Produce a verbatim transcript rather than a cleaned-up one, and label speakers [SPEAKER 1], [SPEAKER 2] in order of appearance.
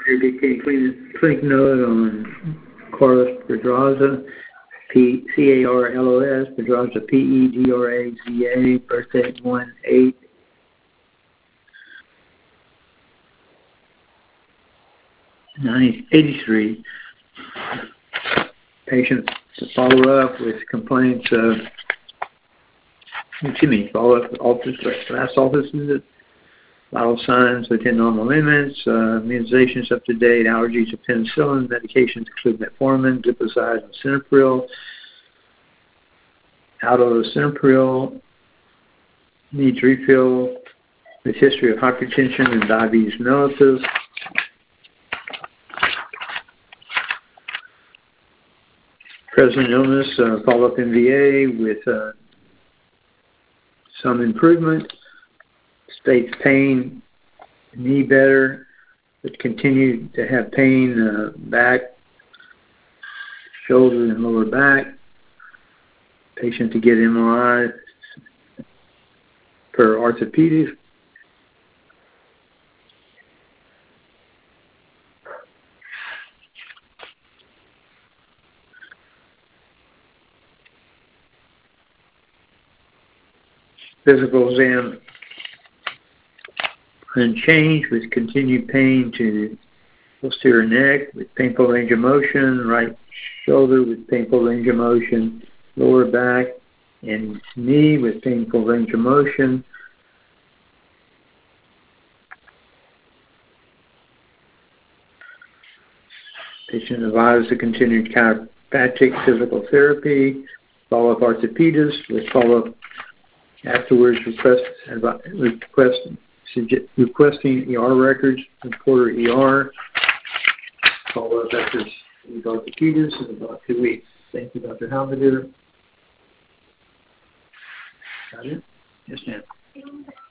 [SPEAKER 1] Here, get clinic, clinic note on Carlos Pedraza, P C A R L O S, Pedraza, P E D R A Z A, birthday one eight. nineteen eighty-three. Patient to follow up with complaints of, excuse me, follow up with office, last office visit, vital signs within normal limits, uh, immunizations up to date, allergies to penicillin, medications include metformin, glipizide, and Cinepril, out of the Cinepril, needs refill, with history of hypertension and diabetes mellitus. Present illness, uh, follow-up M V A with uh, some improvement. States pain, knee better, but continue to have pain, uh, back, shoulder, and lower back. Patient to get M R I per orthopedic. Physical exam unchanged with continued pain to posterior neck with painful range of motion, right shoulder with painful range of motion, lower back and knee with painful range of motion. Patient advised to continued chiropractic physical therapy, follow-up orthopedist with follow-up afterwards request, request, requesting E R records, reporter E R, follow-up after the orthopedist in about two weeks. Thank you, Doctor Halmader. Got it? Yes, ma'am.